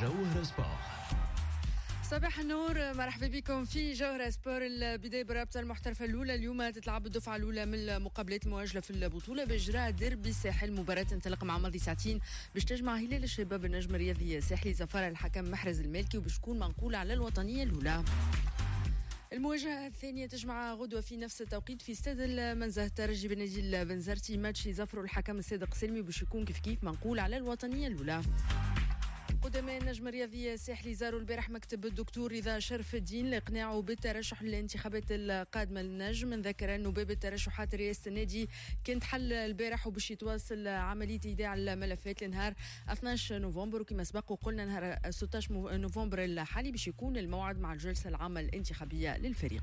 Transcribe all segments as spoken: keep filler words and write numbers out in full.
جوهرة سبور. صباح النور، مرحبا بكم في جوهرة سبور. البداية برابطة المحترفة الأولى اليوم تتلعب الدفعة الأولى من المقابلات المواجهة في البطولة بإجراء ديربي الساحل. مباراة تنطلق مع ماضي ساعتين باش تجمع هلال الشباب النجم الرياضي الساحلي زفارة الحكم محرز المالكي وباش تكون منقولة على الوطنية الأولى. المواجهة الثانية تجمع غدوة في نفس التوقيت في استاد المنزه الترجي بنادي البنزرتي. ماتش يزفروا الحكم الصادق سلمي باش يكون كيف كيف منقول على الوطنية الأولى. قدماء النجم الرياضي الساحلي زاروا البارح مكتب الدكتور رضا شرف الدين لاقناعه بالترشح للانتخابات القادمه للنجم. نذكر انه باب الترشحات رئاسه النادي كانت حل البارح وباش يتواصل عمليه ايداع الملفات لنهار اثناش نوفمبر، وكما سبق وقلنا نهار ستطاش نوفمبر الحالي باش يكون الموعد مع الجلسه العامه الانتخابيه للفريق.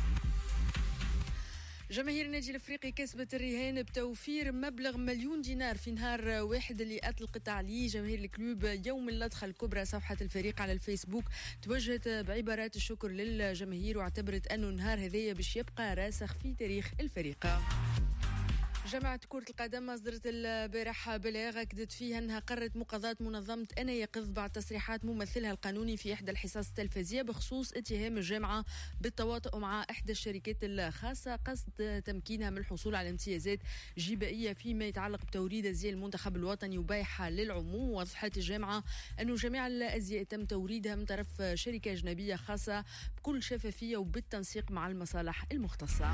جماهير النادي الافريقي كسبت الرهان بتوفير مبلغ مليون دينار في نهار واحد اللي اطلقت عليه جماهير الكلوب يوم اللطخه الكبرى. صفحه الفريق على الفيسبوك توجهت بعبارات الشكر للجماهير واعتبرت انه النهار هذايا باش يبقى راسخ في تاريخ الفريق. جامعة كرة القدم أصدرت البارح بلاغ أكدت فيها أنها قررت مقاضاة منظمة أنا يقظ بعد تصريحات ممثلها القانوني في إحدى الحصص التلفزية بخصوص اتهام الجامعة بالتواطؤ مع إحدى الشركات الخاصة قصد تمكينها من الحصول على امتيازات جبائية فيما يتعلق بتوريد أزياء المنتخب الوطني وبيعها للعموم. وضحت الجامعة أنه جميع الأزياء تم توريدها من طرف شركة أجنبية خاصة بكل شفافية وبالتنسيق مع المصالح المختصة.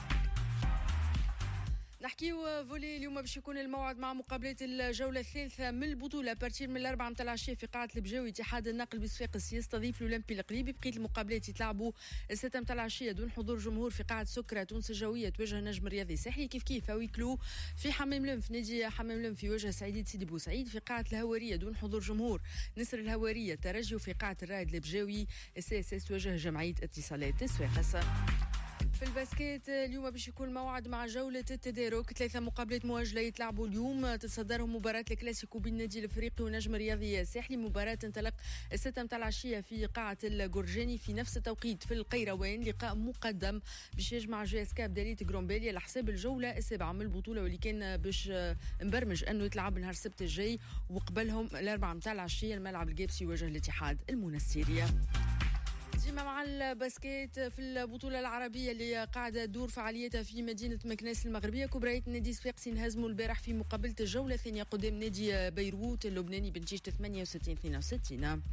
نحكيو فولي اليوم باش يكون الموعد مع مقابلات الجولة الثالثة من البطولة بارتير من الأربعة متاع العشية في قاعة البجاوي. اتحاد النقل بصفاقس يستضيف الأولمبي القليبي. بقية المقابلات يتلعبوا الستة متاع العشية دون حضور جمهور في قاعة سكرة. تونس الجوية تواجه النجم الرياضي الساحلي كيف كيف ويكلو في حمام لم في نادي حمام لم في وجه سعيد سيدي بوسعيد. في قاعة الهوارية دون حضور جمهور نسر الهوارية ترجي. في قاعة الرائد البجاوي السي اس اس تواجه جمعية اتصالات صفاقس. في الباسكيت اليوم باش يكون موعد مع جولة التدارك. ثلاثة مقابلات مواجهة يتلعبوا اليوم تتصدرهم مباراة الكلاسيكو بين النادي الافريقي ونجم الرياضي الساحلي. مباراة تنطلق الستة متاع العشية في قاعة الجورجاني. في نفس التوقيت في القيروان لقاء مقدم باش يجمع جي اس كا بدالية جرومبيلي على حساب الجولة السابعة من البطولة واللي كان باش مبرمج انه يتلعب نهار السبت الجاي. وقبلهم الأربعة متاع العشية الملعب الجابسي يواجه الاتحاد المنستيرية. ديما مع الباسكيت في البطولة العربية اللي قاعدة تدور فعاليتها في مدينة مكناس المغربية. كبريت النادي صفاقسي انهزموا البارح في مقابلة الجولة الثانية قدام نادي بيروت اللبناني بنتيجة ثمانية وستين اثنين وستين.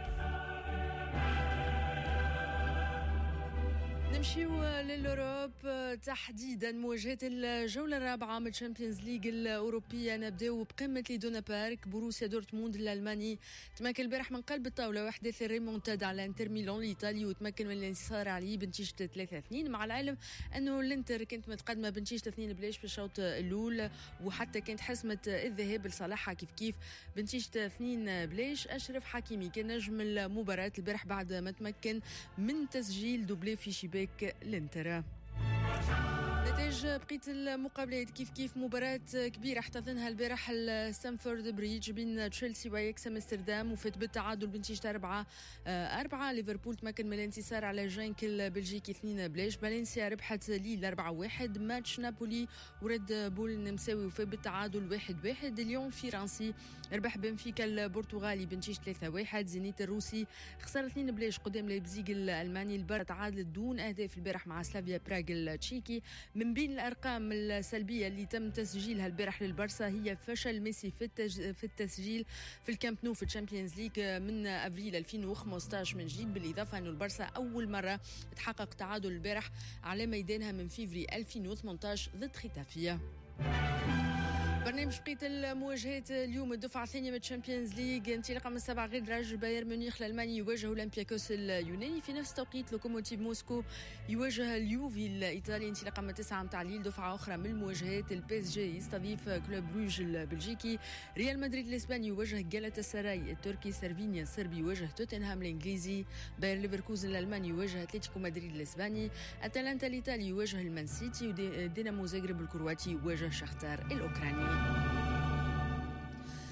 نمشيو للأوروب تحديدا مواجهة الجولة الرابعة من الشامبيونز ليج الأوروبية. نبداو بقمة ليدونا بارك. بروسيا دورتموند الألماني تمكن البارح من قلب الطاولة وأحداث الريمونتادا على انتر ميلان الإيطالي وتمكن من الانتصار عليه بنتيجة ثلاثة اثنين. مع العلم أنه الانتر كانت متقدمة بنتيجة اثنين بلاش في الشوط الأول وحتى كانت حسمت الذهاب لصالحها كيف كيف بنتيجة اثنين بلاش. أشرف حكيمي كان نجم المباراة البارح بعد ما تمكن من تسجيل دوبلي في شباك الانتر. نتائج بقية المقابلات كيف كيف مباراة كبيرة احتضنها البارح ستانفورد بريدج بين تشيلسي واياكس امستردام وفات بالتعادل بنتيجة أربعة أربعة. ليفربول تمكن من الانتصار على جانك البلجيكي اثنين بلاش. فالنسيا ربحت ليل أربعة واحد. ماتش نابولي وريد بول النمساوي وفات بالتعادل واحد واحد. ليون فرنسي ربح بنفيكا البرتغالي بنتيجة ثلاثة واحد. زينيت الروسي خسر اثنين بلاش قدام ليبزيغ الألماني. البارح تعادلت دون أهداف البارح مع سلافيا براغ التشيكي. من بين الأرقام السلبية اللي تم تسجيلها البارح للبرسا هي فشل ميسي في, التج... في التسجيل في الكامب نو في الشامبيونز ليج من أبريل ألفين وخمسطاش من جديد. بالإضافة أنه البرسا أول مرة تحقق تعادل البارح على ميدانها من فيفري ألفين وثمانطاش ضد ختافية. برنامج بقية المواجهات اليوم الدفعة الثانية من الشامبيونز ليج انطلاقا من السبعة غير دراج. بايرن ميونخ الألماني يواجه أولمبياكوس اليوناني. في نفس التوقيت لوكوموتيف موسكو يواجه اليوفي الإيطالي انطلاقا من التسعة متاع الليل. دفعة أخرى من المواجهات البي اس جي يستضيف كلوب بروج البلجيكي. ريال مدريد الإسباني يواجه جالاتا سراي التركي. سيرفينيا الصربي يواجه توتنهام الإنجليزي. باير ليفركوزن الألماني يواجه أتلتيكو مدريد الإسباني. أتلانتا الإيطالي يواجه المان سيتي. ودينامو زاغرب الكرواتي يواجه شختار الأوكراني.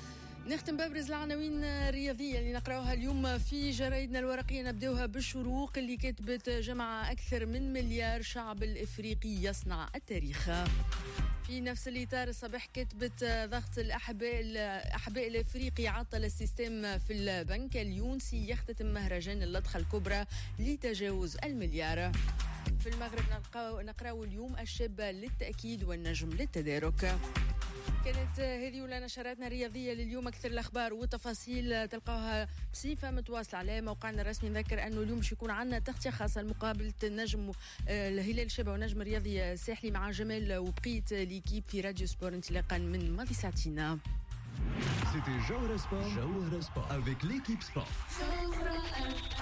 نختم بابرز العناوين الرياضية اللي نقراوها اليوم في جرايدنا الورقية. نبداوها بالشروق اللي كتبت جمع أكثر من مليار شعب الإفريقي يصنع التاريخ. في نفس الإطار الصباح كتبت ضغط الأحباء الأحباء الإفريقي عطل السيستم في البنك اليونسي، يختتم مهرجان اللطخة الكبرى لتجاوز المليار. في المغرب نقراو اليوم الشاب للتأكيد والنجم للتدارك. كانت هذه ولا نشراتنا الرياضية لليوم. أكثر الأخبار والتفاصيل تلقاوها بصفة متواصلة على موقعنا الرسمي. نذكر أنه اليوم باش يكون عندنا تغطية خاصة لمقابلة النجم الهلال الشابة ونجم الرياضي الساحلي مع جمال وبقية ليكيب في راديو سبور انطلاقا من ماضي ساعتين. C'était Jawhara Sport, Jawhara Sport avec l'équipe sport.